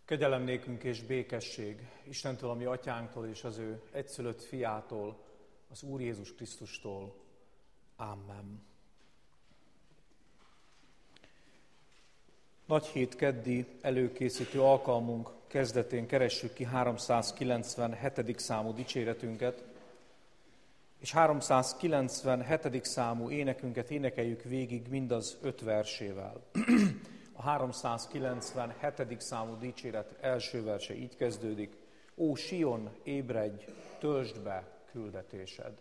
Kegyelem nékünk és békesség Istentől, a mi atyánktól és az ő egyszülött fiától, az Úr Jézus Krisztustól. Amen. Nagyhét keddi előkészítő alkalmunk kezdetén keressük ki 397. számú dicséretünket, és 397. számú énekünket énekeljük végig mindaz 5 versével. A 397. számú dicséret első verse így kezdődik: Ó Sion, ébredj, töltsd be küldetésed!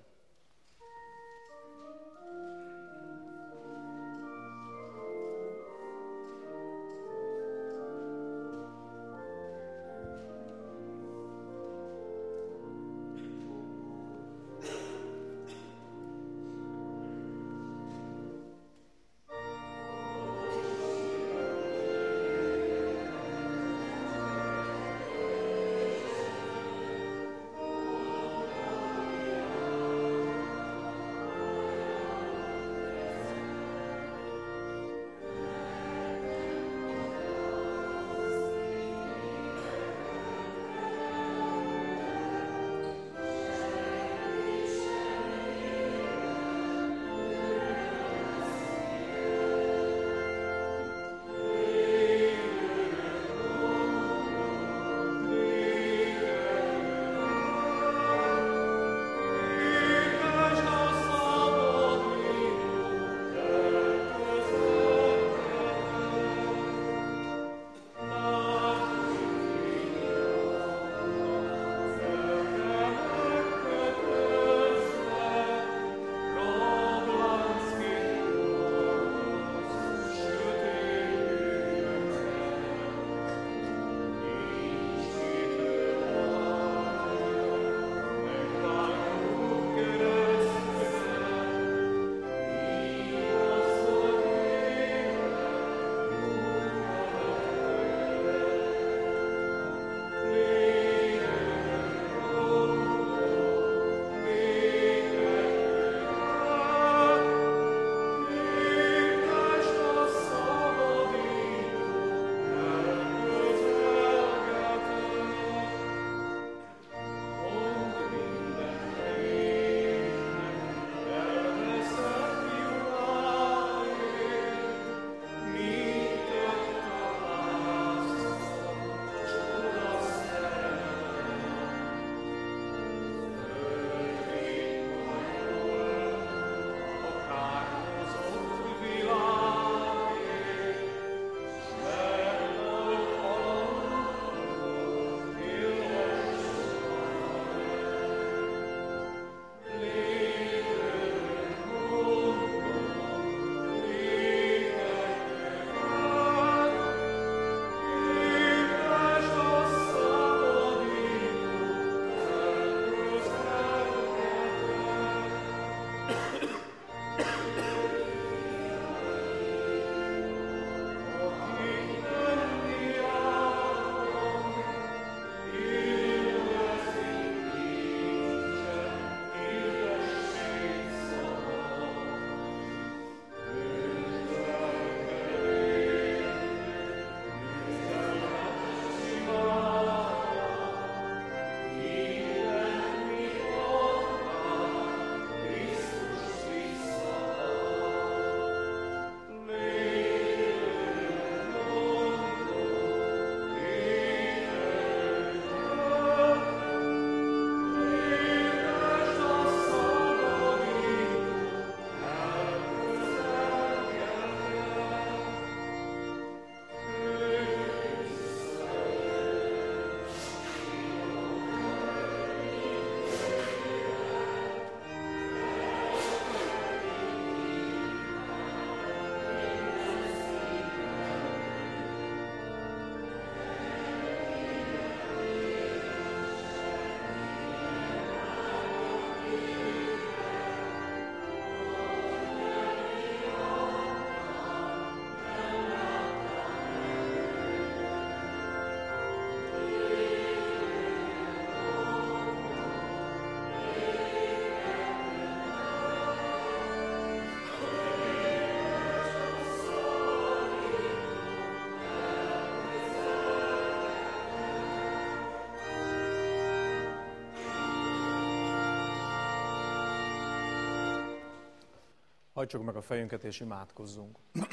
Hajtsuk meg a fejünket és imádkozzunk.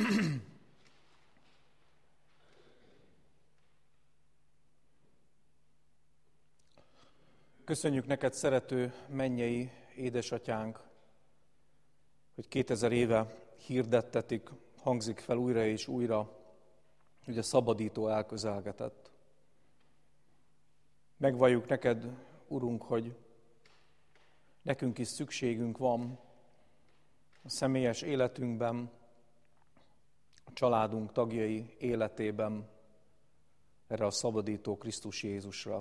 Köszönjük neked, szerető mennyei édesatyánk, hogy 2000 éve hirdettetik, hangzik fel újra és újra, hogy a szabadító elközelgetett. Megvalljuk neked, Urunk, hogy nekünk is szükségünk van a személyes életünkben, a családunk tagjai életében erre a szabadító Krisztus Jézusra.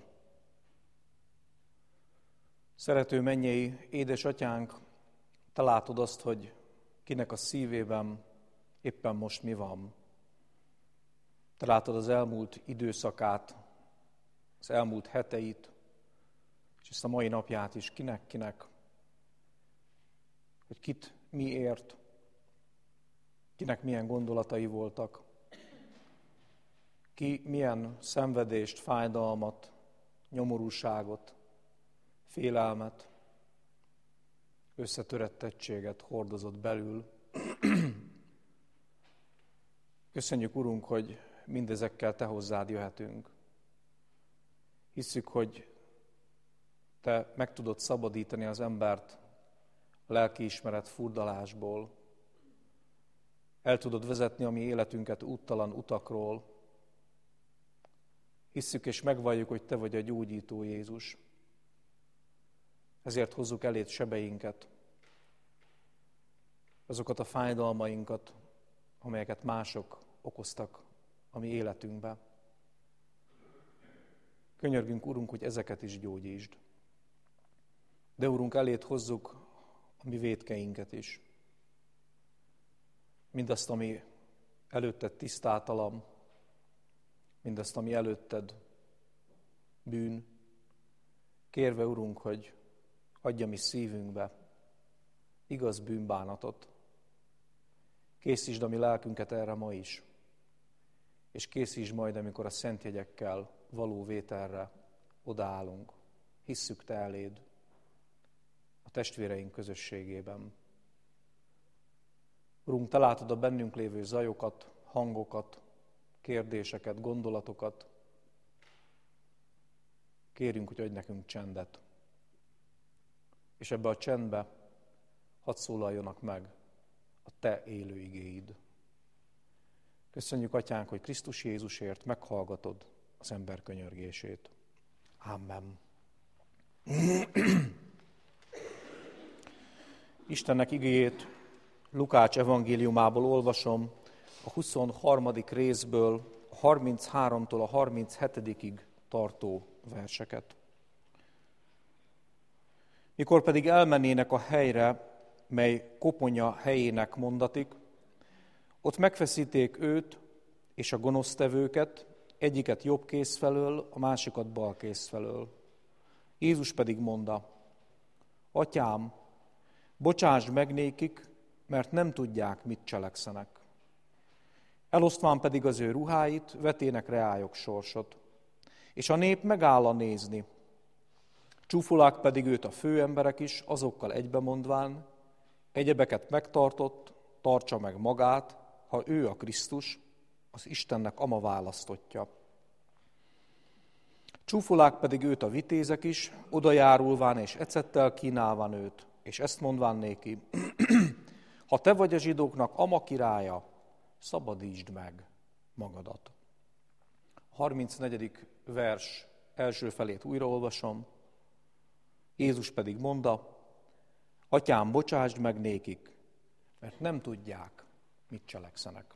Szerető mennyei édesatyánk, te látod azt, hogy kinek a szívében éppen most mi van. Te látod az elmúlt időszakát, az elmúlt heteit, és ezt a mai napját is kinek, hogy kit mi ért, kinek milyen gondolatai voltak, ki milyen szenvedést, fájdalmat, nyomorúságot, félelmet, összetörettettséget hordozott belül. Köszönjük, Urunk, hogy mindezekkel te hozzád jöhetünk. Hisszük, hogy te meg tudod szabadítani az embert a lelkiismeret furdalásból. El tudod vezetni a mi életünket úttalan utakról. Hisszük és megvalljuk, hogy te vagy a gyógyító Jézus. Ezért hozzuk eléd sebeinket, azokat a fájdalmainkat, amelyeket mások okoztak a mi életünkbe. Könyörgünk, Urunk, hogy ezeket is gyógyítsd. De, Urunk, eléd hozzuk a mi vétkeinket is. Mindazt, ami előtted tisztátalan, mindazt, ami előtted bűn. Kérve, Urunk, hogy adj a mi szívünkbe igaz bűnbánatot. Készítsd a mi lelkünket erre ma is, és készítsd majd, amikor a szent jegyekkel való vételre odaállunk. Hisszük te eléd a testvéreink közösségében. Urunk, te látod a bennünk lévő zajokat, hangokat, kérdéseket, gondolatokat. Kérünk, hogy adj nekünk csendet. És ebbe a csendbe hadd szólaljonak meg a te élő igéid. Köszönjük, Atyánk, hogy Krisztus Jézusért meghallgatod az ember könyörgését. Amen. Istennek igéjét Lukács evangéliumából olvasom, a 23. részből a 33-tól a 37-ig tartó verseket. Mikor pedig elmennének a helyre, mely koponya helyének mondatik, ott megfeszíték őt és a gonosztevőket, egyiket jobb kéz felől, a másikat bal kéz felől. Jézus pedig mondta: Atyám, bocsásd meg nékik, mert nem tudják, mit cselekszenek. Elosztván pedig az ő ruháit, vetének reályok sorsot. És a nép megáll nézni. Csúfolák pedig őt a főemberek is, azokkal egybemondván: egyebeket megtartott, tartsa meg magát, ha ő a Krisztus, az Istennek ama választottja. Csúfolák pedig őt a vitézek is, odajárulván és ecettel kínálván őt, és ezt mondván néki: ha te vagy a zsidóknak ama királya, szabadítsd meg magadat. A 34. vers első felét újraolvasom. Jézus pedig mondta: Atyám, bocsásd meg nékik, mert nem tudják, mit cselekszenek.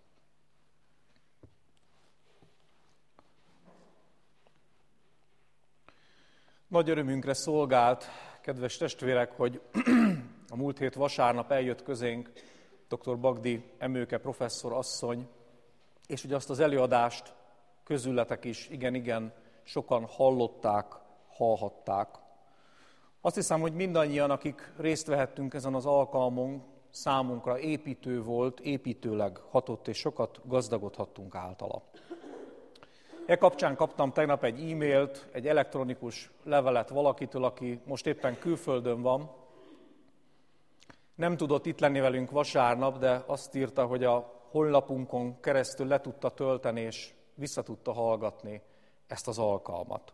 Nagy örömünkre szolgált, kedves testvérek, hogy a múlt hét vasárnap eljött közénk dr. Bagdi Emőke professzor asszony, és hogy azt az előadást közületek is igen sokan hallották, hallhatták. Azt hiszem, hogy mindannyian, akik részt vehettünk ezen az alkalmon, számunkra építő volt, építőleg hatott, és sokat gazdagodhattunk általa. E kapcsán kaptam tegnap egy e-mailt, egy elektronikus levelet valakitől, aki most éppen külföldön van. Nem tudott itt lenni velünk vasárnap, de azt írta, hogy a honlapunkon keresztül le tudta tölteni, és vissza tudta hallgatni ezt az alkalmat.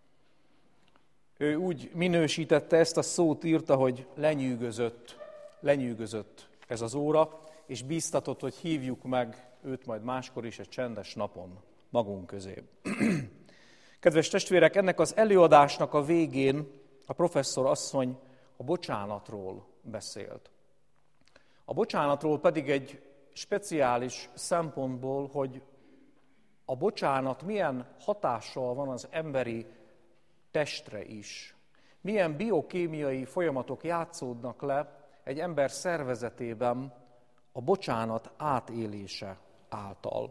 Ő úgy minősítette ezt a szót, írta, hogy lenyűgözött ez az óra, és bíztatott, hogy hívjuk meg őt majd máskor is egy csendes napon magunk közé. Kedves testvérek, ennek az előadásnak a végén a professzor asszony a bocsánatról beszélt. A bocsánatról pedig egy speciális szempontból, hogy a bocsánat milyen hatással van az emberi testre is. Milyen biokémiai folyamatok játszódnak le egy ember szervezetében a bocsánat átélése által.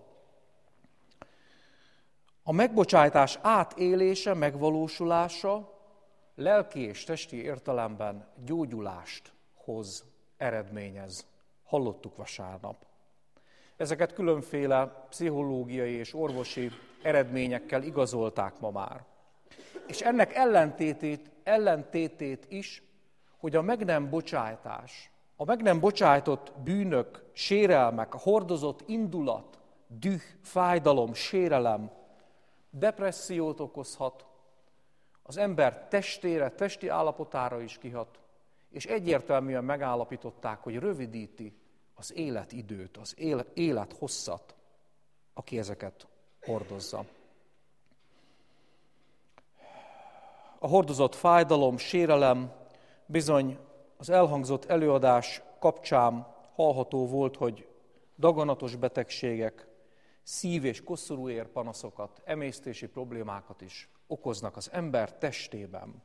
A megbocsájtás átélése, megvalósulása lelki és testi értelemben gyógyulást hoz, eredményez. Hallottuk vasárnap. Ezeket különféle pszichológiai és orvosi eredményekkel igazolták ma már. És ennek ellentétét is, hogy a meg nem bocsájtás, a meg nem bocsájtott bűnök, sérelmek, a hordozott indulat, düh, fájdalom, sérelem, depressziót okozhat, az ember testére, testi állapotára is kihat, és egyértelműen megállapították, hogy rövidíti az életidőt, az élethosszat, aki ezeket hordozza. A hordozott fájdalom, sérelem bizony az elhangzott előadás kapcsán hallható volt, hogy daganatos betegségek, szív- és koszorúér panaszokat, emésztési problémákat is okoznak az ember testében.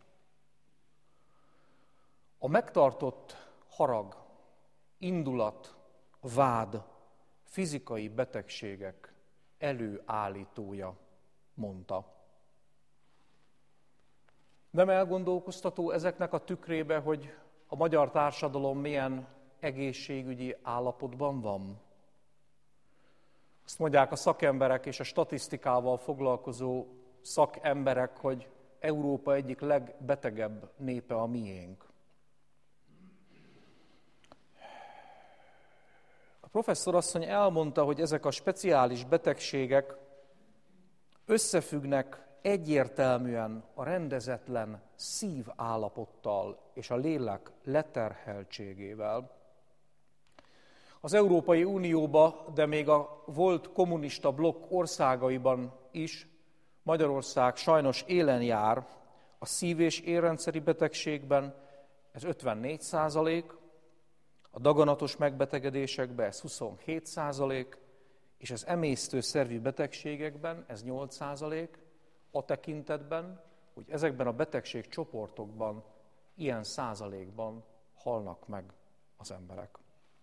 A megtartott harag, indulat, vád, fizikai betegségek előállítója, mondta. Nem elgondolkoztató ezeknek a tükrébe, hogy a magyar társadalom milyen egészségügyi állapotban van? Azt mondják a szakemberek és a statisztikával foglalkozó szakemberek, hogy Európa egyik legbetegebb népe a miénk. A professzor asszony elmondta, hogy ezek a speciális betegségek összefüggnek egyértelműen a rendezetlen szívállapottal és a lélek leterheltségével. Az Európai Unióban, de még a volt kommunista blokk országaiban is Magyarország sajnos élen jár a szív- és érrendszeri betegségben, ez 54%, a daganatos megbetegedésekben ez 27%, és az emésztőszervi betegségekben ez 8%, a tekintetben, hogy ezekben a betegségcsoportokban ilyen százalékban halnak meg az emberek.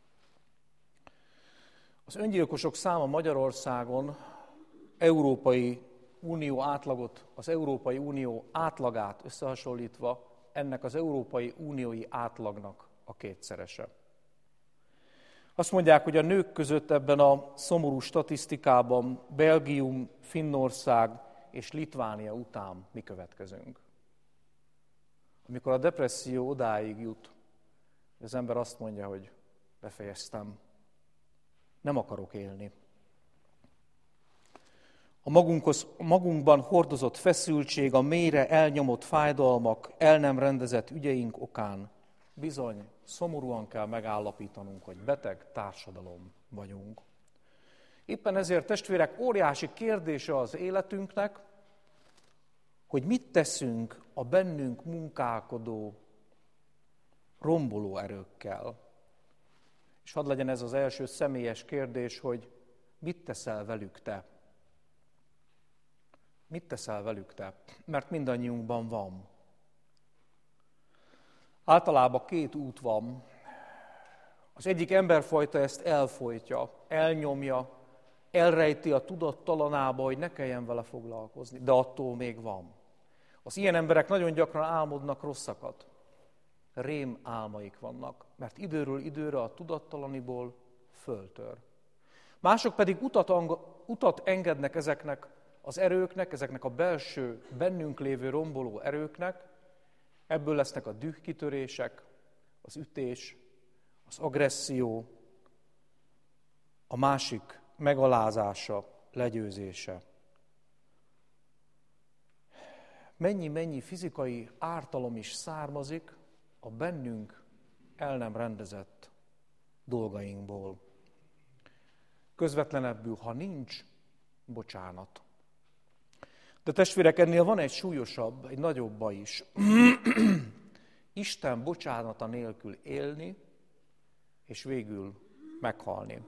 Az öngyilkosok száma Magyarországon Európai Unió átlagot, az Európai Unió átlagát összehasonlítva ennek az Európai Uniói átlagnak a kétszerese. Azt mondják, hogy a nők között ebben a szomorú statisztikában Belgium, Finnország és Litvánia után mi következünk. Amikor a depresszió odáig jut, az ember azt mondja, hogy befejeztem, nem akarok élni. A magunkban hordozott feszültség, a mélyre elnyomott fájdalmak, el nem rendezett ügyeink okán bizony szomorúan kell megállapítanunk, hogy beteg társadalom vagyunk. Éppen ezért, testvérek, óriási kérdése az életünknek, hogy mit teszünk a bennünk munkálkodó, romboló erőkkel. És hadd legyen ez az első személyes kérdés, hogy mit teszel velük te? Mit teszel velük te? Mert mindannyiunkban van. Általában két út van. Az egyik emberfajta ezt elfojtja, elnyomja, elrejti a tudattalanába, hogy ne kelljen vele foglalkozni, de attól még van. Az ilyen emberek nagyon gyakran álmodnak rosszakat. Rém álmaik vannak, mert időről időre a tudattalaniból föltör. Mások pedig utat engednek ezeknek az erőknek, ezeknek a belső, bennünk lévő romboló erőknek, ebből lesznek a dühkitörések, az ütés, az agresszió, a másik megalázása, legyőzése. Mennyi fizikai ártalom is származik a bennünk el nem rendezett dolgainkból. Közvetlenebbül, ha nincs bocsánat. De testvérek, ennél van egy súlyosabb, egy nagyobb baj is. Isten bocsánata nélkül élni, és végül meghalni.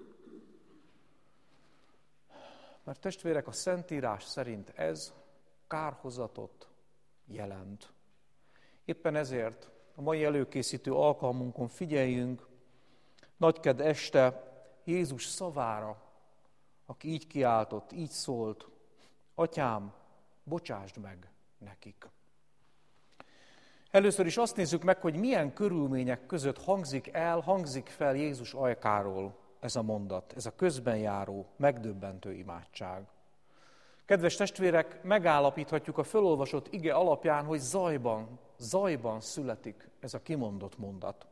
Mert testvérek, a Szentírás szerint ez kárhozatot jelent. Éppen ezért a mai előkészítő alkalmunkon figyeljünk Nagyked este Jézus szavára, aki így kiáltott, így szólt: Atyám, bocsásd meg nekik. Először is azt nézzük meg, hogy milyen körülmények között hangzik fel Jézus ajkáról ez a mondat, ez a közben járó, megdöbbentő imádság. Kedves testvérek, megállapíthatjuk a fölolvasott ige alapján, hogy zajban születik ez a kimondott mondat.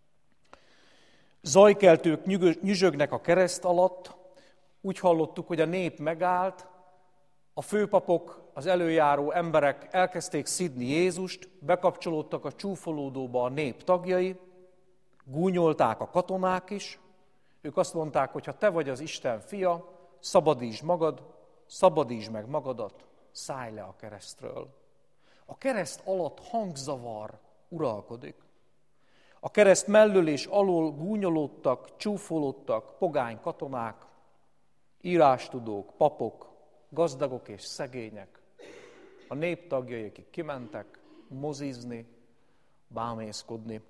Zajkeltők nyüzsögnek a kereszt alatt, úgy hallottuk, hogy a nép megállt, a főpapok, az előjáró emberek elkezdték szidni Jézust, bekapcsolódtak a csúfolódóba a nép tagjai, gúnyolták a katonák is, ők azt mondták, hogy ha te vagy az Isten fia, szabadítsd meg magadat, szállj le a keresztről. A kereszt alatt hangzavar uralkodik. A kereszt mellől és alól gúnyolódtak, csúfolódtak pogány katonák, írástudók, papok, gazdagok és szegények. A nép tagjai, akik kimentek mozizni, bámészkodni.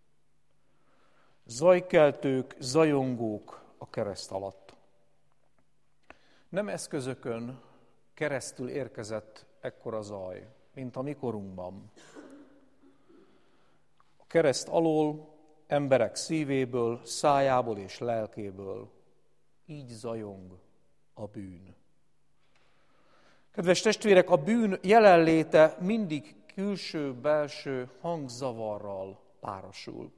Zajkeltők, zajongók a kereszt alatt. Nem eszközökön keresztül érkezett ekkora zaj, mint a mikorunkban. A kereszt alól, emberek szívéből, szájából és lelkéből így zajong a bűn. Kedves testvérek, a bűn jelenléte mindig külső-belső hangzavarral párosul.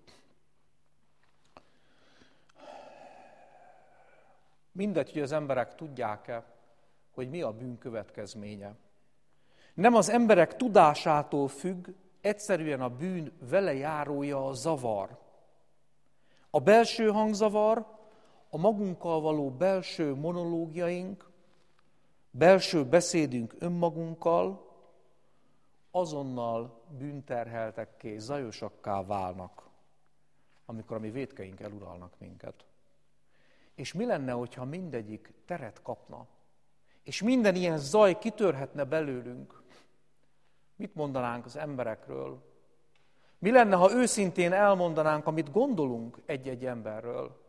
Mindegy, hogy az emberek tudják-e, hogy mi a bűn következménye. Nem az emberek tudásától függ, egyszerűen a bűn vele járója a zavar. A belső hangzavar, a magunkkal való belső monológiaink, belső beszédünk önmagunkkal azonnal bűnterheltekké, zajosakká válnak, amikor a mi vétkeink eluralnak minket. És mi lenne, hogyha mindegyik teret kapna, és minden ilyen zaj kitörhetne belőlünk? Mit mondanánk az emberekről? Mi lenne, ha őszintén elmondanánk, amit gondolunk egy-egy emberről?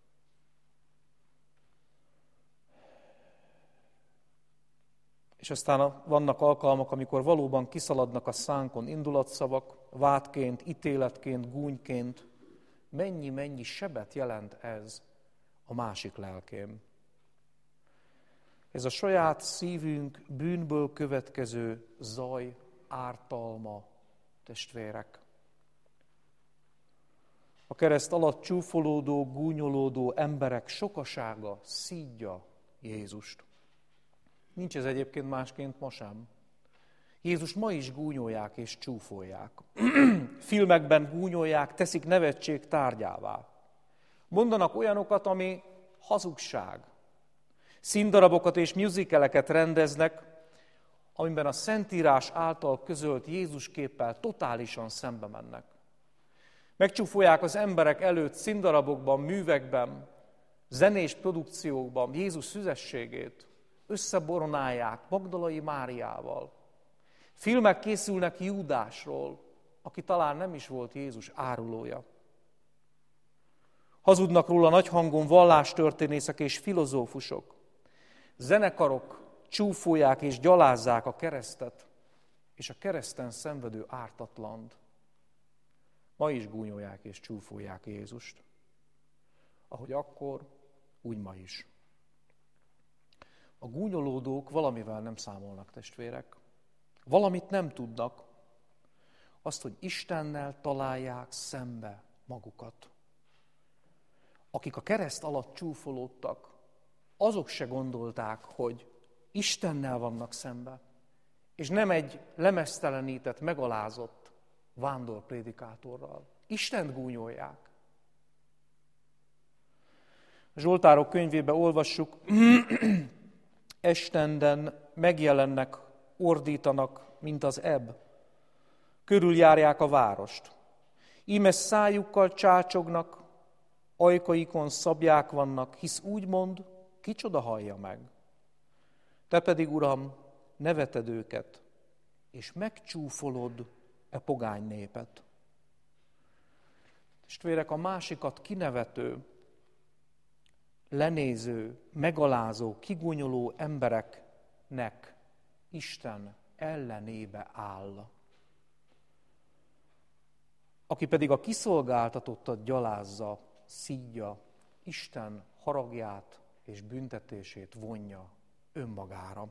És aztán vannak alkalmak, amikor valóban kiszaladnak a szánkon indulatszavak, vádként, ítéletként, gúnyként. Mennyi sebet jelent ez a másik lelkém. Ez a saját szívünk bűnből következő zaj, ártalma, testvérek. A kereszt alatt csúfolódó, gúnyolódó emberek sokasága szídja Jézust. Nincs ez egyébként másként ma sem. Jézus ma is gúnyolják és csúfolják. Filmekben gúnyolják, teszik nevetség tárgyává. Mondanak olyanokat, ami hazugság. Színdarabokat és musicaleket rendeznek, amiben a Szentírás által közölt Jézus képpel totálisan szembe mennek. Megcsúfolják az emberek előtt színdarabokban, művekben, zenés produkciókban Jézus szüzességét, összeboronálják Magdalai Máriával. Filmek készülnek Júdásról, aki talán nem is volt Jézus árulója. Hazudnak róla nagy hangon vallástörténészek és filozófusok. Zenekarok csúfolják és gyalázzák a keresztet, és a kereszten szenvedő ártatlant. Ma is gúnyolják és csúfolják Jézust. Ahogy akkor, úgy ma is. A gúnyolódók valamivel nem számolnak, testvérek. Valamit nem tudnak. Azt, hogy Istennel találják szembe magukat. akik a kereszt alatt csúfolódtak, azok se gondolták, hogy Istennel vannak szembe, és nem egy lemeztelenített, megalázott vándorprédikátorral. Istent gúnyolják. A Zsoltárok könyvében olvassuk, estenden megjelennek, ordítanak, mint az ebb. Körüljárják a várost. Íme szájukkal csácsognak, ajkaikon szablyák vannak, hisz úgy mond, kicsoda hallja meg. Te pedig, Uram, neveted őket, és megcsúfolod e pogány népet. Testvérek, a másikat kinevető, lenéző, megalázó, kigúnyoló embereknek Isten ellenébe áll. Aki pedig a kiszolgáltatottat gyalázza, szídja, Isten haragját és büntetését vonja önmagára.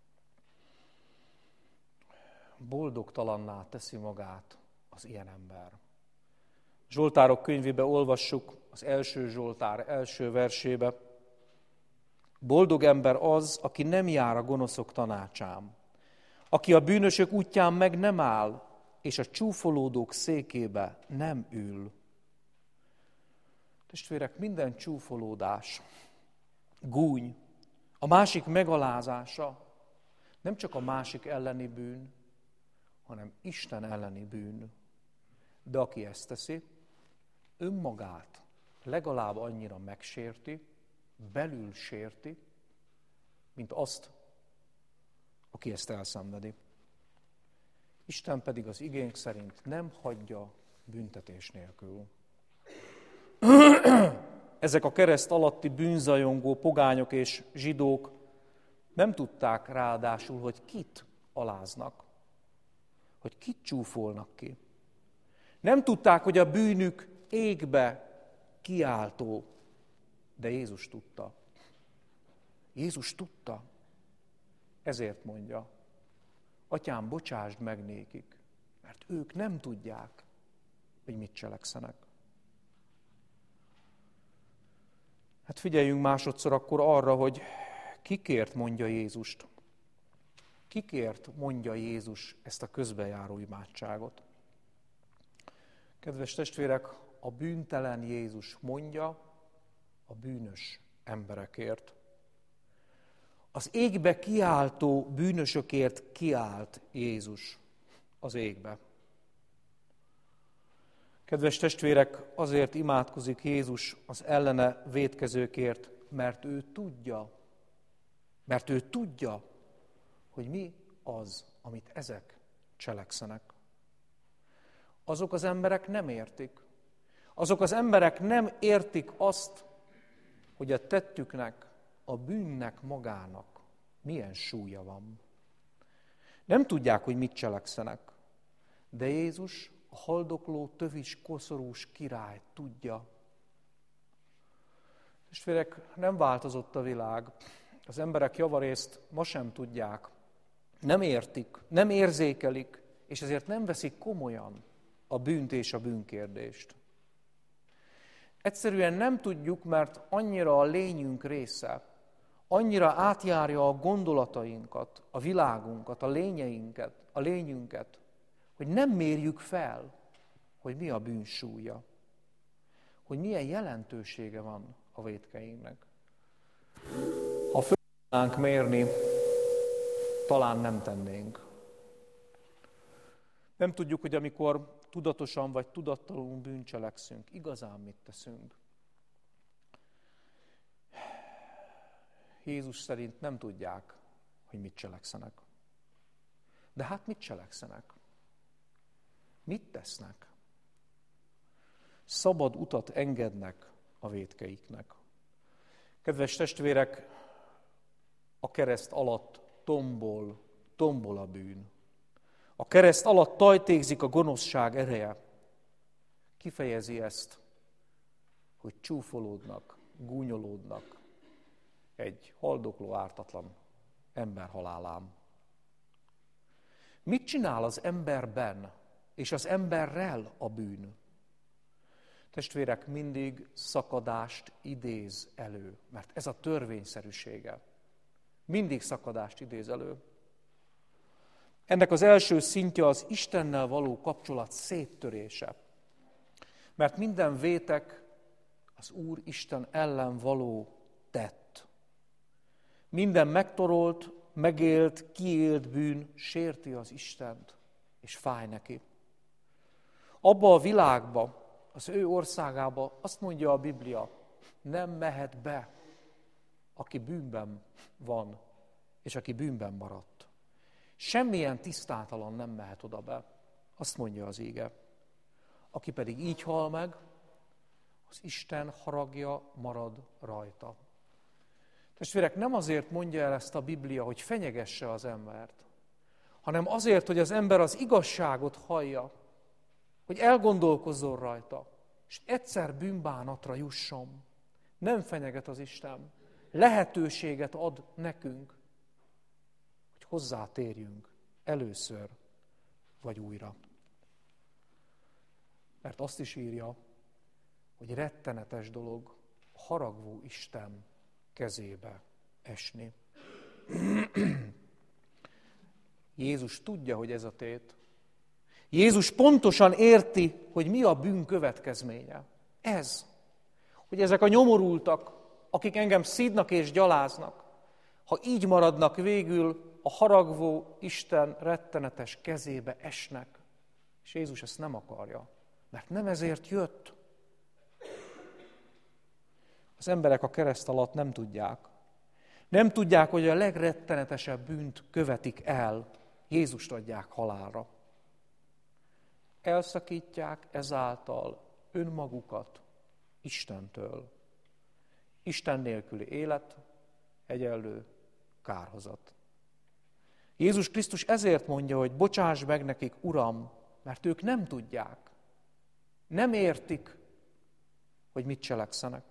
Boldogtalanná teszi magát az ilyen ember. Zsoltárok könyvébe olvassuk az első Zsoltár első versébe. Boldog ember az, aki nem jár a gonoszok tanácsán, aki a bűnösök útján meg nem áll, és a csúfolódók székébe nem ül. Testvérek, minden csúfolódás, gúny, a másik megalázása nem csak a másik elleni bűn, hanem Isten elleni bűn. De aki ezt teszi, önmagát legalább annyira megsérti, belül sérti, mint azt, aki ezt elszenvedi. Isten pedig az igénk szerint nem hagyja büntetés nélkül. Ezek a kereszt alatti bűnzajongó pogányok és zsidók nem tudták ráadásul, hogy kit aláznak, hogy kit csúfolnak ki. Nem tudták, hogy a bűnük égbe kiáltó, de Jézus tudta. Jézus tudta. Ezért mondja, Atyám, bocsásd meg nékik, mert ők nem tudják, hogy mit cselekszenek. Hát figyeljünk másodszor akkor arra, hogy kikért mondja Jézust. Kikért mondja Jézus ezt a közbejáró imádságot. Kedves testvérek, a bűntelen Jézus mondja a bűnös emberekért. Az égbe kiáltó bűnösökért kiált Jézus az égbe. Kedves testvérek, azért imádkozik Jézus az ellene vétkezőkért, mert ő tudja, hogy mi az, amit ezek cselekszenek. Azok az emberek nem értik. Azok az emberek nem értik azt, hogy a tettüknek, a bűnnek magának milyen súlya van. Nem tudják, hogy mit cselekszenek. De Jézus, a haldokló, tövis, koszorús király tudja. Testvérek, nem változott a világ. Az emberek javarészt ma sem tudják. Nem értik, nem érzékelik, és ezért nem veszik komolyan a bűnt és a bűnkérdést. Egyszerűen nem tudjuk, mert annyira a lényünk része, annyira átjárja a gondolatainkat, a világunkat, a lényünket, hogy nem mérjük fel, hogy mi a bűn súlya, hogy milyen jelentősége van a vétkeinknek. Ha föl tudnánk mérni, talán nem tennénk. Nem tudjuk, hogy amikor tudatosan vagy tudattalanul bűncselekszünk, igazán mit teszünk. Jézus szerint nem tudják, hogy mit cselekszenek. De hát mit cselekszenek? Mit tesznek? Szabad utat engednek a vétkeiknek. Kedves testvérek, a kereszt alatt tombol a bűn. A kereszt alatt tajtékzik a gonoszság ereje. Kifejezi ezt, hogy csúfolódnak, gúnyolódnak egy haldokló, ártatlan ember halálán. Mit csinál az emberben és az emberrel a bűn? Testvérek, mindig szakadást idéz elő, mert ez a törvényszerűsége. Mindig szakadást idéz elő. Ennek az első szintje az Istennel való kapcsolat széttörése. Mert minden vétek az Úr Isten ellen való tett. Minden megtorolt, megélt, kiélt bűn sérti az Istent, és fáj neki. Abba a világba, az ő országába azt mondja a Biblia, nem mehet be, aki bűnben van, és aki bűnben maradt. Semmilyen tisztátalan nem mehet oda be, azt mondja az íge. Aki pedig így hal meg, az Isten haragja marad rajta. Testvérek, nem azért mondja el ezt a Biblia, hogy fenyegesse az embert, hanem azért, hogy az ember az igazságot hallja, hogy elgondolkozzon rajta, és egyszer bűnbánatra jusson. Nem fenyeget az Isten. Lehetőséget ad nekünk, hogy hozzátérjünk először vagy újra. Mert azt is írja, hogy rettenetes dolog a haragvó Isten kezébe esni. Jézus tudja, hogy ez a tét. Jézus pontosan érti, hogy mi a bűn következménye. Ez, hogy ezek a nyomorultak, akik engem szídnak és gyaláznak, ha így maradnak végül, a haragvó Isten rettenetes kezébe esnek. És Jézus ezt nem akarja, mert nem ezért jött. Az emberek a kereszt alatt nem tudják. Nem tudják, hogy a legrettenetesebb bűnt követik el, Jézust adják halálra. Elszakítják ezáltal önmagukat Istentől. Isten nélküli élet egyenlő kárhozat. Jézus Krisztus ezért mondja, hogy bocsáss meg nekik, Uram, mert ők nem tudják, nem értik, hogy mit cselekszenek.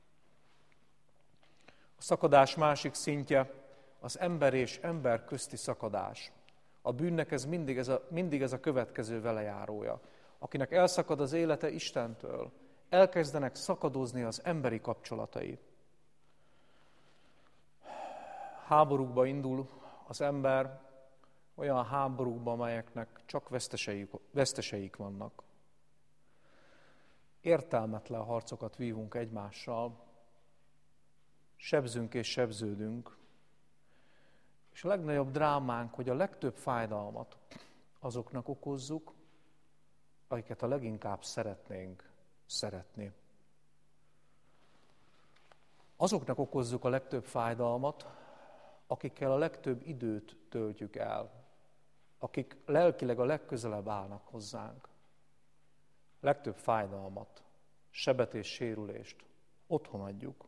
A szakadás másik szintje az ember és ember közti szakadás. A bűnnek ez mindig ez a következő velejárója. Akinek elszakad az élete Istentől, elkezdenek szakadozni az emberi kapcsolatai. Háborúkba indul az ember, olyan háborúkba, amelyeknek csak veszteseik vannak. Értelmetlen harcokat vívunk egymással, sebzünk és sebződünk, és a legnagyobb drámánk, hogy a legtöbb fájdalmat azoknak okozzuk, akiket a leginkább szeretnénk szeretni. Azoknak okozzuk a legtöbb fájdalmat, akikkel a legtöbb időt töltjük el, akik lelkileg a legközelebb állnak hozzánk. A legtöbb fájdalmat, sebet és sérülést otthon adjuk.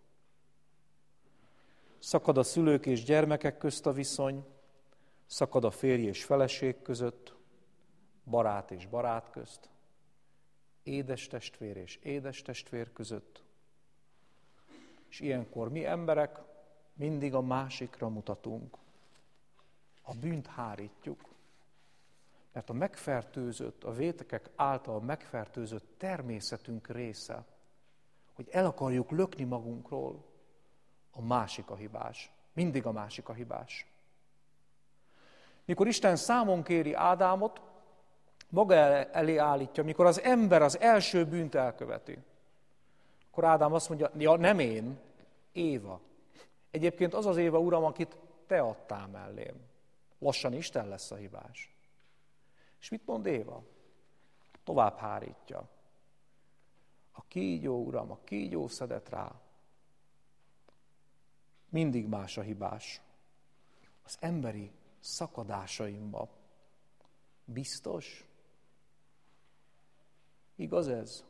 Szakad a szülők és gyermekek közt a viszony, szakad a férj és feleség között, barát és barát közt, édes testvér és édes testvér között. És ilyenkor mi emberek mindig a másikra mutatunk. A bűnt hárítjuk. Mert a megfertőzött, a vétekek által megfertőzött természetünk része, hogy el akarjuk lökni magunkról, a másik a hibás. Mindig a másik a hibás. Mikor Isten számon kéri Ádámot, maga elé állítja, mikor az ember az első bűnt elköveti, akkor Ádám azt mondja, ja, nem én, Éva. Egyébként az az Éva, Uram, akit te adtál mellém. Lassan Isten lesz a hibás. És mit mond Éva? Tovább hárítja. A kígyó, Uram, a kígyó szedett rá. Mindig más a hibás. Az emberi szakadásaimba. Biztos? Igaz ez?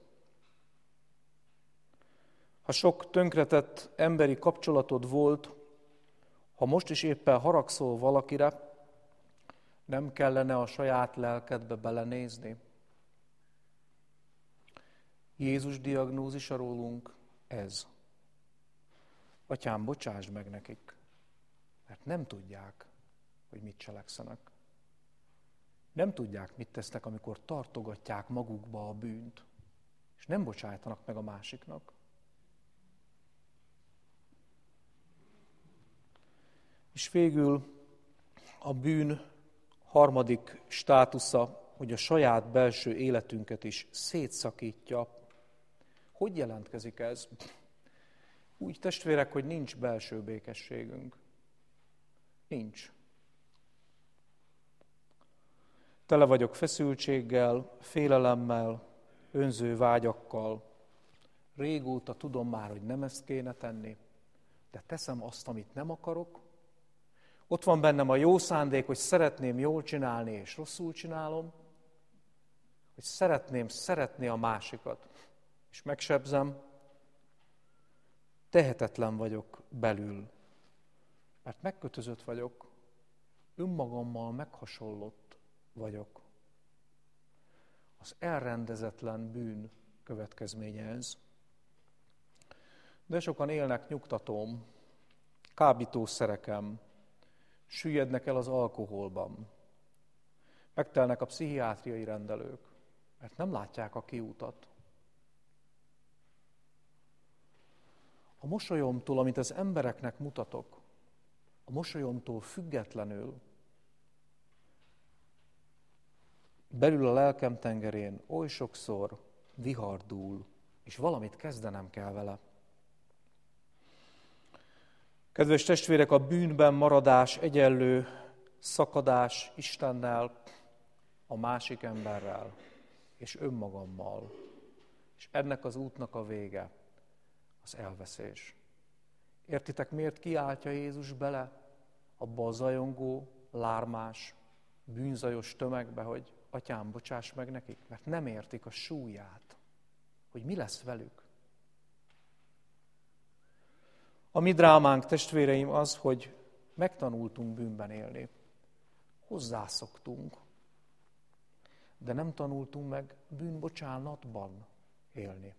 Ha sok tönkretett emberi kapcsolatod volt, ha most is éppen haragszol valakire, nem kellene a saját lelkedbe belenézni? Jézus diagnózisa rólunk ez. Atyám, bocsásd meg nekik, mert nem tudják, hogy mit cselekszenek. Nem tudják, mit tesznek, amikor tartogatják magukba a bűnt. és nem bocsájtanak meg a másiknak. És végül a bűn harmadik státusza, hogy a saját belső életünket is szétszakítja. Hogy jelentkezik ez? Úgy, testvérek, hogy nincs belső békességünk. Nincs. Tele vagyok feszültséggel, félelemmel, önző vágyakkal. Régóta tudom már, hogy nem ezt kéne tenni, de teszem azt, amit nem akarok. Ott van bennem a jó szándék, hogy szeretném jól csinálni, és rosszul csinálom. Hogy szeretném szeretni a másikat, és megsebzem. Tehetetlen vagyok belül, mert megkötözött vagyok, önmagammal meghasonlott vagyok. Az elrendezetlen bűn következménye ez. De sokan élnek nyugtatóm, kábítószereken, süllyednek el az alkoholban. Megtelnek a pszichiátriai rendelők, mert nem látják a kiútat. A mosolyomtól, amit az embereknek mutatok, a mosolyomtól függetlenül, belül a lelkem tengerén oly sokszor vihar dúl, és valamit kezdenem kell vele. Kedves testvérek, a bűnben maradás egyenlő szakadás Istennel, a másik emberrel és önmagammal. És ennek az útnak a vége az elveszés. Értitek, miért kiáltja Jézus bele abba a zajongó, lármás, bűnzajos tömegbe, hogy Atyám, bocsáss meg nekik? Mert nem értik a súlyát, hogy mi lesz velük. A mi drámánk, testvéreim, az, hogy megtanultunk bűnben élni. Hozzászoktunk, de nem tanultunk meg bűnbocsánatban élni.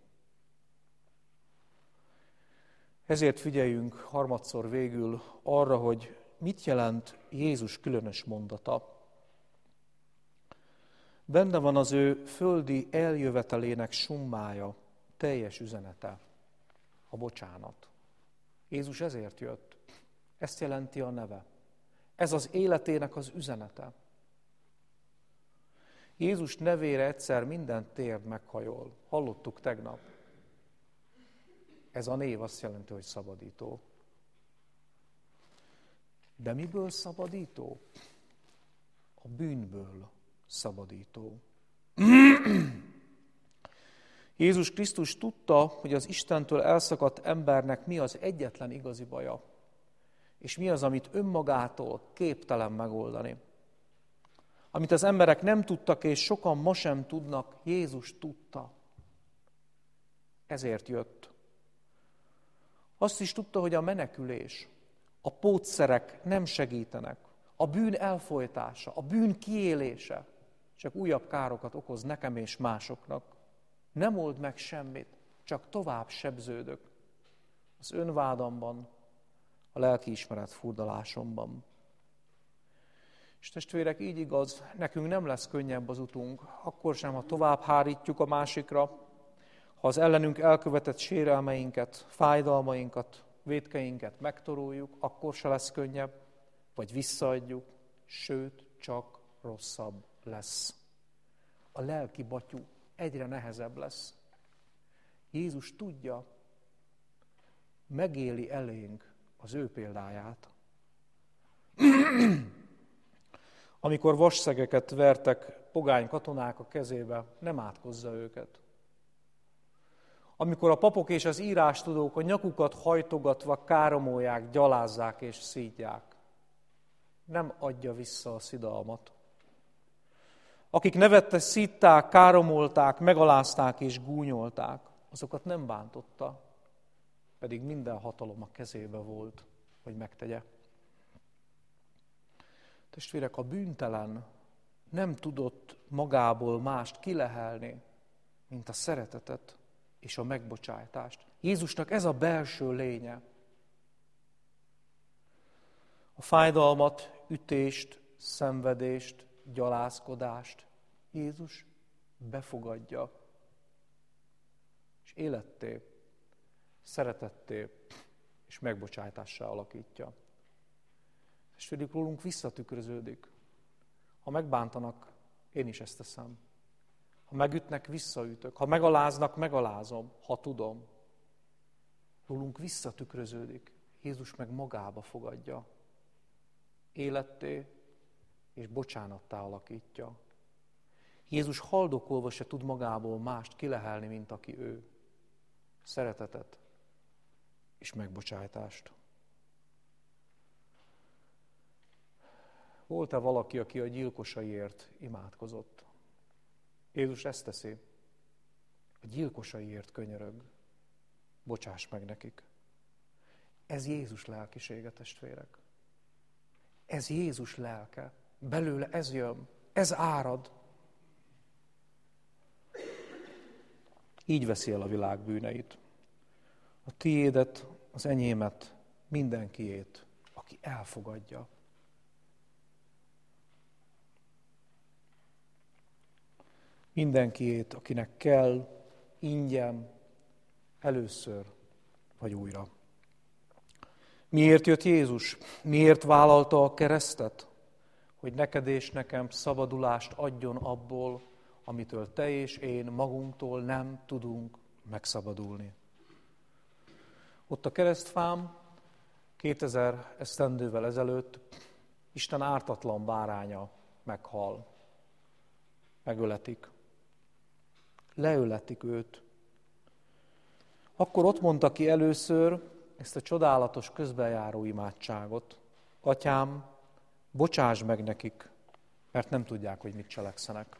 Ezért figyeljünk harmadszor végül arra, hogy mit jelent Jézus különös mondata. Benne van az ő földi eljövetelének summája, teljes üzenete, a bocsánat. Jézus ezért jött. Ezt jelenti a neve. Ez az életének az üzenete. Jézus nevére egyszer minden térd meghajol. Hallottuk tegnap. Ez a név azt jelenti, hogy szabadító. De miből szabadító? A bűnből szabadító. Jézus Krisztus tudta, hogy az Istentől elszakadt embernek mi az egyetlen igazi baja, és mi az, amit önmagától képtelen megoldani. Amit az emberek nem tudtak, és sokan ma sem tudnak, Jézus tudta. Ezért jött. Azt is tudta, hogy a menekülés, a pótszerek nem segítenek. A bűn elfojtása, a bűn kiélése csak újabb károkat okoz nekem és másoknak. Nem old meg semmit, csak tovább sebződök az önvádamban, a lelkiismeret furdalásomban. És testvérek, így igaz, nekünk nem lesz könnyebb az utunk, akkor sem, ha tovább hárítjuk a másikra, ha az ellenünk elkövetett sérelmeinket, fájdalmainkat, vétkeinket megtoroljuk, akkor se lesz könnyebb, vagy visszaadjuk, sőt, csak rosszabb lesz. A lelki batyú egyre nehezebb lesz. Jézus tudja, megéli elénk az ő példáját. Amikor vasszegeket vertek pogány katonák a kezébe, nem átkozza őket. Amikor a papok és az írástudók a nyakukat hajtogatva káromolják, gyalázzák és szítják, nem adja vissza a szidalmat. Akik nevette, szítták, káromolták, megalázták és gúnyolták, azokat nem bántotta, pedig minden hatalom a kezébe volt, hogy megtegye. Testvérek, a bűntelen nem tudott magából mást kilehelni, mint a szeretetet és a megbocsájtást. Jézusnak ez a belső lénye. A fájdalmat, ütést, szenvedést, gyalázkodást Jézus befogadja. és életté, szeretetté és megbocsájtássá alakítja. És pedig rólunk visszatükröződik. Ha megbántanak, én is ezt teszem. Ha megütnek, visszaütök. Ha megaláznak, megalázom, ha tudom. Rólunk visszatükröződik. Jézus meg magába fogadja. Életté és bocsánattá alakítja. Jézus haldokolva se tud magából mást kilehelni, mint aki ő. Szeretetet és megbocsájtást. Volt-e valaki, aki a gyilkosaiért imádkozott? Jézus ezt teszi. A gyilkosaiért könyörög. Bocsáss meg nekik. Ez Jézus lelkisége, testvérek. Ez Jézus lelke. Belőle ez jön. Ez árad. Így veszi el a világ bűneit. A tiédet, az enyémet, mindenkiét, aki elfogadja. Mindenkiét, akinek kell, ingyen, először vagy újra. Miért jött Jézus? Miért vállalta a keresztet? Hogy neked és nekem szabadulást adjon abból, amitől te és én magunktól nem tudunk megszabadulni. Ott a keresztfám 2000 esztendővel ezelőtt Isten ártatlan báránya meghal. Megöletik. Leöletik őt. Akkor ott mondta ki először ezt a csodálatos közbenjáró imádságot. Atyám, bocsáss meg nekik, mert nem tudják, hogy mit cselekszenek.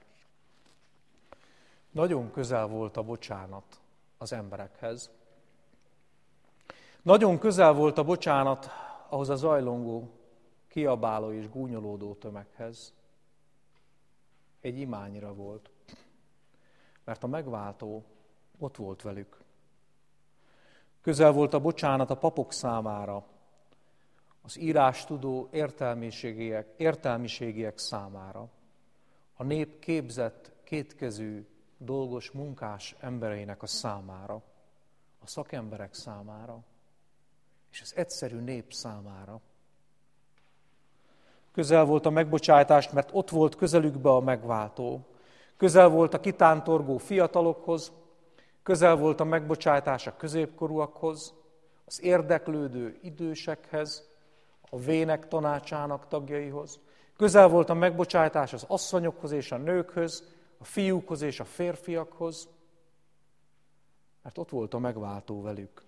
Nagyon közel volt a bocsánat az emberekhez. Nagyon közel volt a bocsánat ahhoz a zajlongó, kiabáló és gúnyolódó tömeghez. Egy imányra volt, mert a megváltó ott volt velük. Közel volt a bocsánat a papok számára, az írástudó értelmiségiek számára, a nép képzett, kétkezű, dolgos, munkás embereinek a számára, a szakemberek számára, és az egyszerű nép számára. Közel volt a megbocsájtás, mert ott volt közelükbe a megváltó. Közel volt a kitántorgó fiatalokhoz, közel volt a megbocsájtás a középkorúakhoz, az érdeklődő idősekhez, a vének tanácsának tagjaihoz. Közel volt a megbocsájtás az asszonyokhoz és a nőkhöz, a fiúkhoz és a férfiakhoz, mert ott volt a megváltó velük.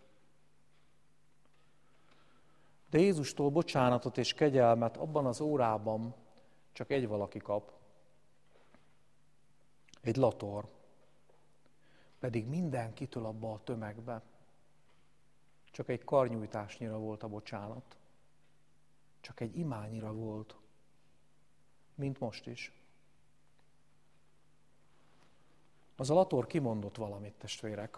De Jézustól bocsánatot és kegyelmet abban az órában csak egy valaki kap. Egy lator. Pedig mindenkitől abba a tömegbe. Csak egy karnyújtásnyira volt a bocsánat. Csak egy imányira volt. Mint most is. Az a lator kimondott valamit, testvérek.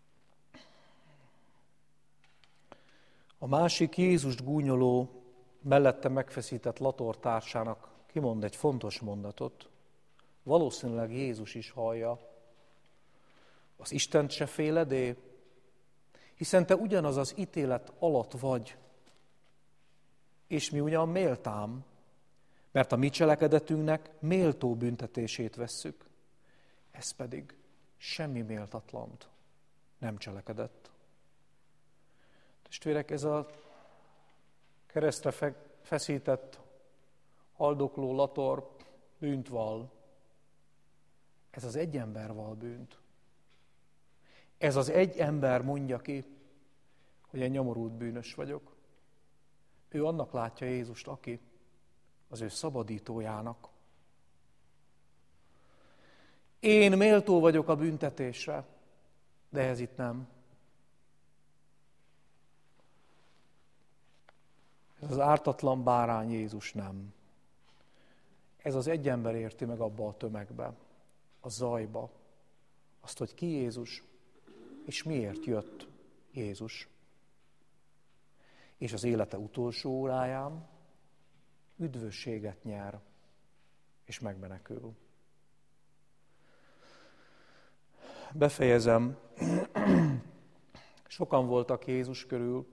A másik Jézust gúnyoló, mellette megfeszített latortársának kimond egy fontos mondatot. Valószínűleg Jézus is hallja. Az Istent se féledé, hiszen te ugyanaz az ítélet alatt vagy, és mi ugyan méltám, mert a mi cselekedetünknek méltó büntetését vesszük, ez pedig semmi méltatlant nem cselekedett. Testvérek, ez a keresztre feszített, haldokló lator bűnt vall. Ez az egy ember vall bűnt. Ez az egy ember mondja ki, hogy én nyomorult bűnös vagyok. Ő annak látja Jézust, aki az ő szabadítójának. Én méltó vagyok a büntetésre, de ez itt nem. Ez az ártatlan bárány Jézus nem. Ez az egy ember érti meg abba a tömegbe, a zajba, azt, hogy ki Jézus, és miért jött Jézus. És az élete utolsó óráján üdvösséget nyer, és megmenekül. befejezem. Sokan voltak Jézus körül,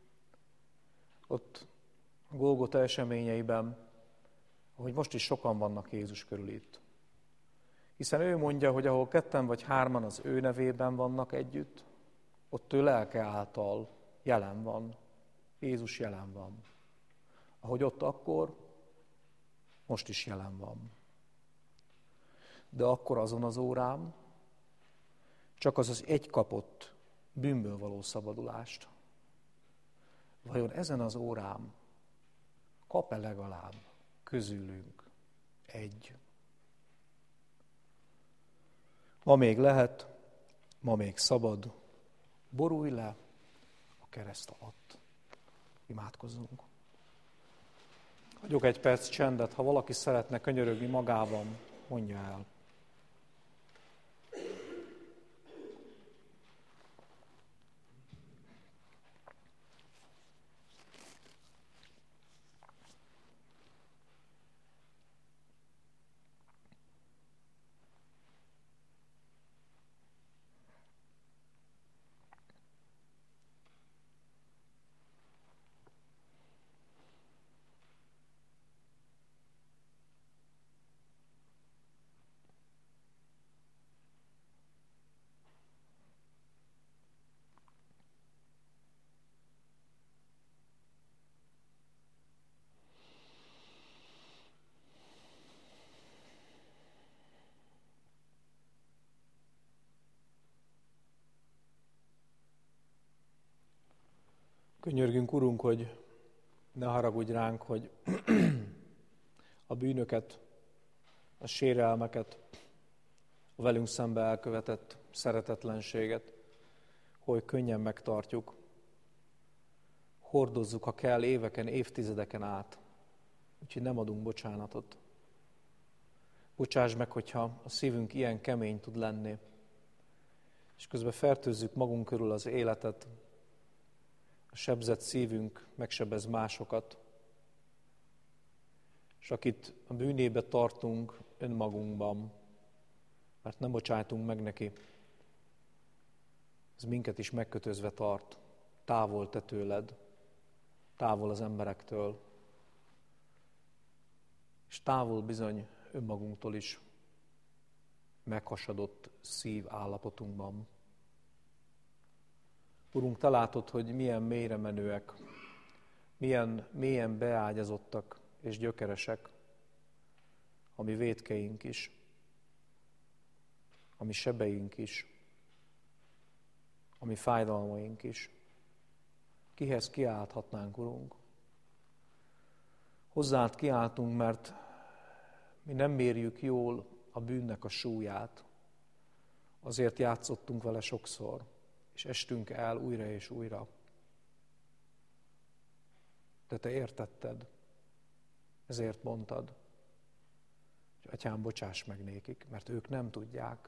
ott a Golgota eseményeiben, ahogy most is sokan vannak Jézus körül itt. Hiszen ő mondja, hogy ahol 2 vagy 3 az ő nevében vannak együtt, ott ő lelke által jelen van. Jézus jelen van. Ahogy ott akkor, most is jelen van. De akkor azon az órán csak az egy kapott bűnből való szabadulást. Vajon ezen az órán kap-e legalább közülünk egy? Ma még lehet, ma még szabad, borulj le a kereszt alatt. Imádkozzunk. Hagyok egy perc csendet, ha valaki szeretne könyörögni magában, mondja el. Könyörgünk, Urunk, hogy ne haragudj ránk, hogy a bűnöket, a sérelmeket, a velünk szembe elkövetett szeretetlenséget, hogy könnyen megtartjuk, hordozzuk, ha kell, éveken, évtizedeken át, úgyhogy nem adunk bocsánatot. Bocsáss meg, hogyha a szívünk ilyen kemény tud lenni, és közben fertőzzük magunk körül az életet, a sebzett szívünk megsebez másokat, és akit a bűnébe tartunk önmagunkban, mert nem bocsájtunk meg neki, ez minket is megkötözve tart, távol te tőled, távol az emberektől, és távol bizony önmagunktól is meghasadott szív állapotunkban. Urunk, te látod, hogy milyen mélyre menőek, milyen mélyen beágyazottak és gyökeresek a mi vétkeink is, a mi sebeink is, a mi fájdalmaink is. Kihez kiálthatnánk, Urunk? Hozzád kiáltunk, mert mi nem mérjük jól a bűnnek a súlyát. Azért játszottunk vele sokszor, és estünk el újra és újra. De te értetted, ezért mondtad, hogy Atyám, bocsáss meg nékik, mert ők nem tudják.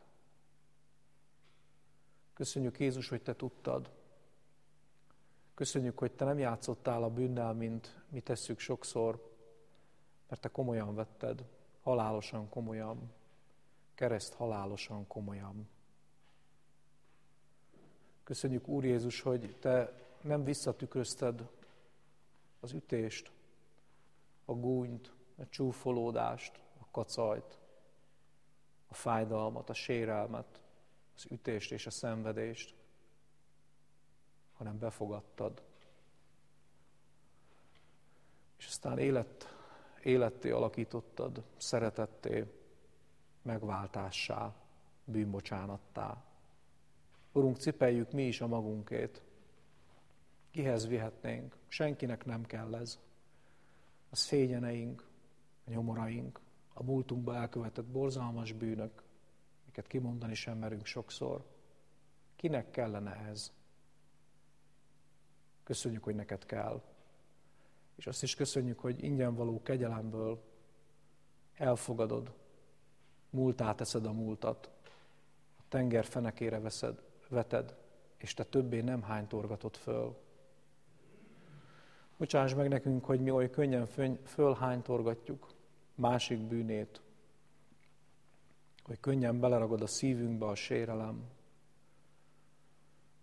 Köszönjük, Jézus, hogy te tudtad. Köszönjük, hogy te nem játszottál a bűnnel, mint mi tesszük sokszor, mert te komolyan vetted, halálosan komolyan, kereszt halálosan komolyan. Köszönjük, Úr Jézus, hogy te nem visszatükrözted az ütést, a gúnyt, a csúfolódást, a kacajt, a fájdalmat, a sérelmet, az ütést és a szenvedést, hanem befogadtad. És aztán életté alakítottad, szeretetté, megváltássá, bűnbocsánattá. Urunk, cipeljük mi is a magunkét. Kihez vihetnénk? Senkinek nem kell ez. A szégyeneink, a nyomoraink, a múltunkba elkövetett borzalmas bűnök, amiket kimondani sem merünk sokszor. Kinek kellene ez? Köszönjük, hogy neked kell. És azt is köszönjük, hogy ingyen való kegyelemből elfogadod, múltá teszed a múltat, a tenger fenekére veted, és te többé nem hánytorgatod föl. Bocsáss meg nekünk, hogy mi oly könnyen fölhánytorgatjuk másik bűnét, hogy könnyen beleragad a szívünkbe a sérelem,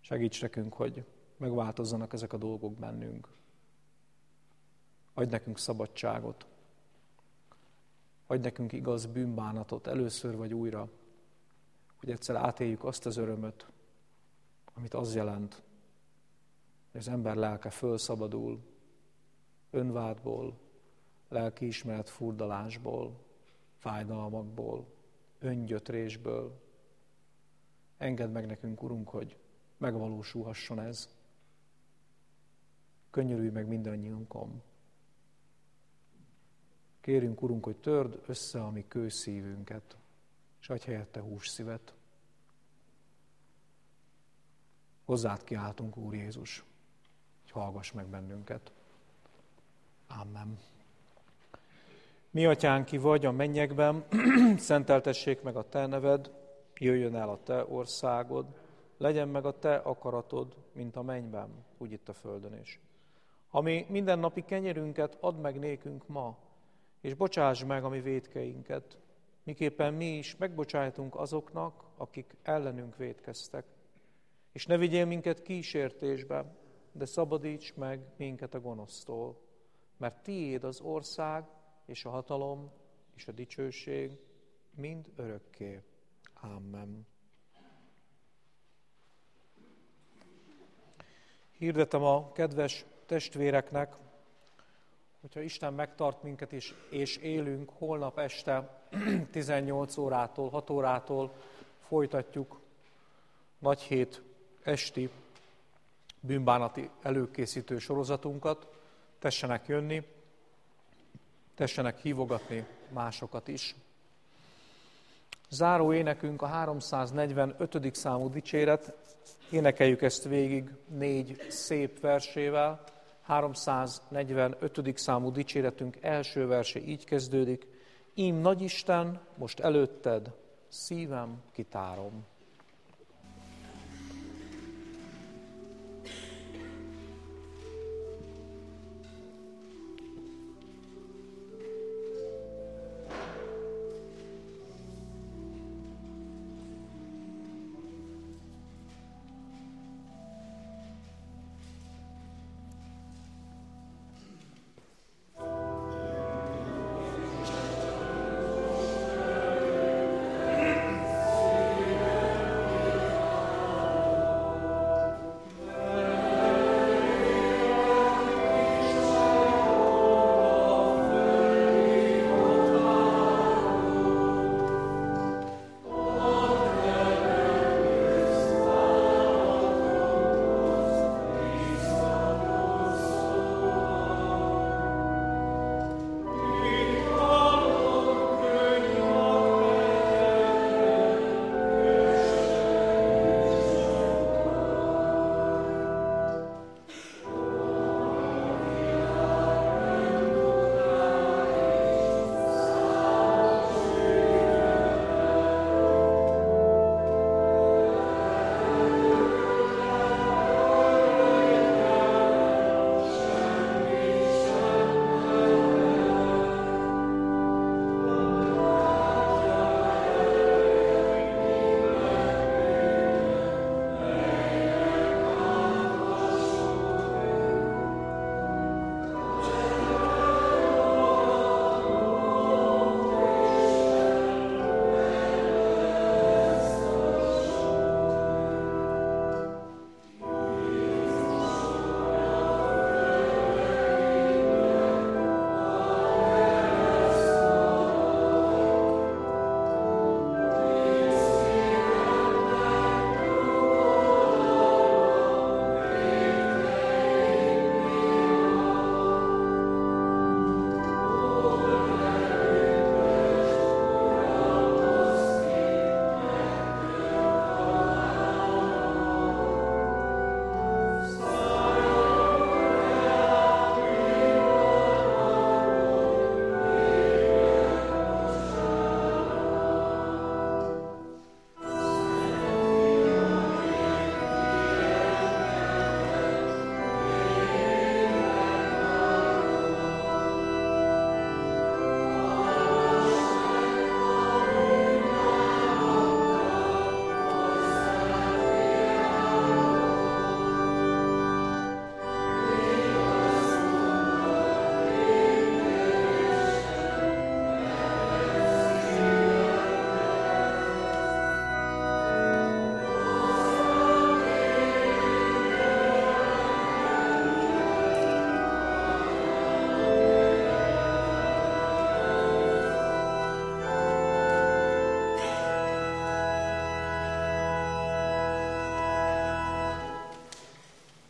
Segíts nekünk, hogy megváltozzanak ezek a dolgok bennünk. Adj nekünk szabadságot. Adj nekünk igaz bűnbánatot először vagy újra, hogy egyszer átéljük azt az örömöt, amit az jelent, hogy az ember lelke fölszabadul önvádból, lelkiismeret furdalásból, fájdalmakból, öngyötrésből. Engedd meg nekünk, Urunk, hogy megvalósulhasson ez. Könyörülj meg mindannyiunkon. Kérünk, Urunk, hogy törd össze a mi kőszívünket, és adj helyette hússzívet. Hozzád kiáltunk, Úr Jézus, hogy hallgass meg bennünket. Amen. Mi atyánk, ki vagy a mennyekben, szenteltessék meg a te neved, jöjjön el a te országod, legyen meg a te akaratod, mint a mennyben, úgy itt a földön is. Ami mindennapi kenyerünket add meg nékünk ma, és bocsásd meg a mi vétkeinket, miképpen mi is megbocsájtunk azoknak, akik ellenünk vétkeztek. És ne vigyél minket kísértésbe, de szabadíts meg minket a gonosztól, mert tiéd az ország, és a hatalom, és a dicsőség mind örökké. Amen. Hirdetem a kedves testvéreknek, hogyha Isten megtart minket és élünk, holnap este 18 órától, 6 órától folytatjuk Nagyhét esti bűnbánati előkészítő sorozatunkat. Tessenek jönni, tessenek hívogatni másokat is. Záró énekünk a 345. számú dicséret. Énekeljük ezt végig 4 szép versével. 345. számú dicséretünk első verse így kezdődik. Ím nagyisten, most előtted szívem kitárom.